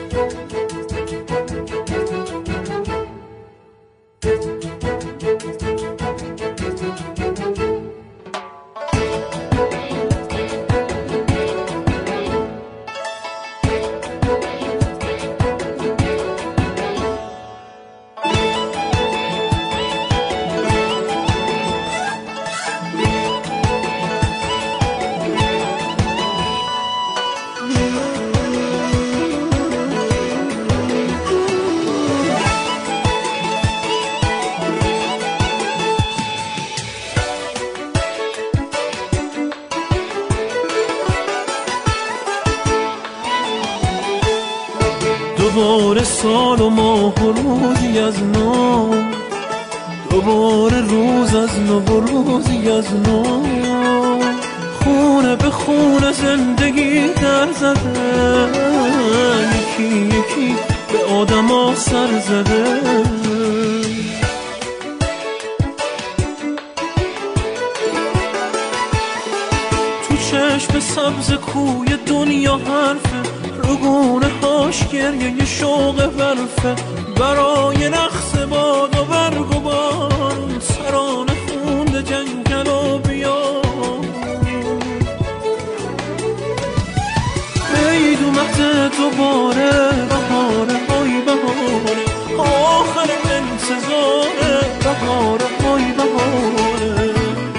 دوباره سال و ماه و روزی از نو، دوباره روز از نو و روزی از نو، خونه به خونه زندگی در زده، یکی یکی به آدم ها سر زده. تو چشم سبز کوی دنیا حرفه، رگونه هاش گریه شوق برفه، برای رقص باد و برگ و بارون، سرانه خونده جنگل و بیار. عید اومده دوباره، بهاره های بهاره، آخر انتظاره، بهاره های بهاره.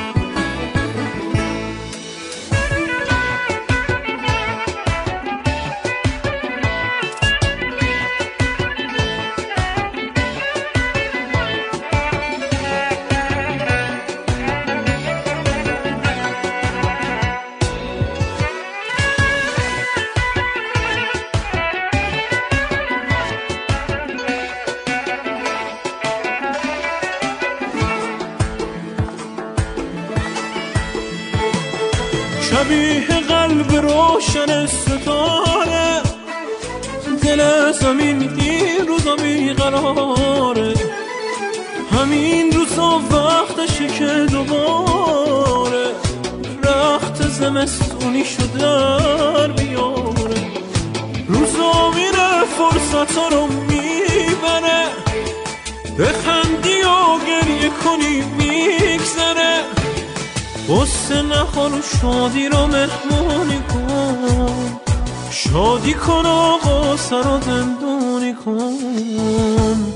شبیه قلب روشن ستاره، دل زمین این روزا بیقراره، همین روزا وقتشه که دوباره رخت زمستونی شدن بیاره. روزا میره فرصتا رو میبره، بخندی و گریه کنی میگذره، غصه نخور و شادی رو مهمونی کن، شادی کن و غصه رو زندونی کن.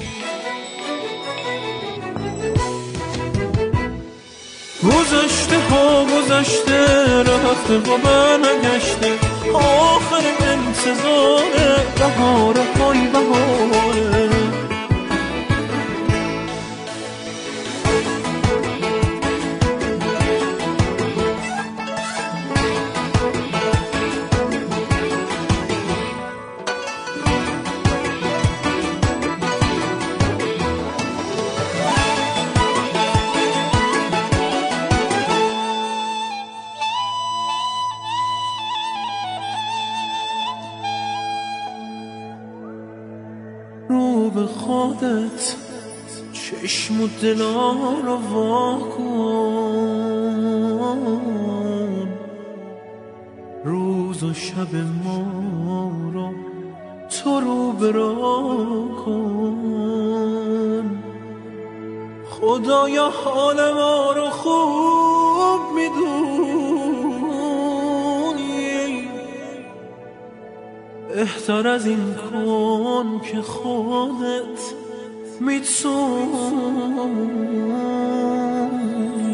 گذشته ها گذشته، رفته و برنگشته، آخر انتظاره، بهاره های بهاره. رو به خودت چشم و دلا رو وا کن، روز و شب ما رو تو رو برا کن. خدایا حال ما رو خوب میدونی، بهتر از این کن که خودت میتونی.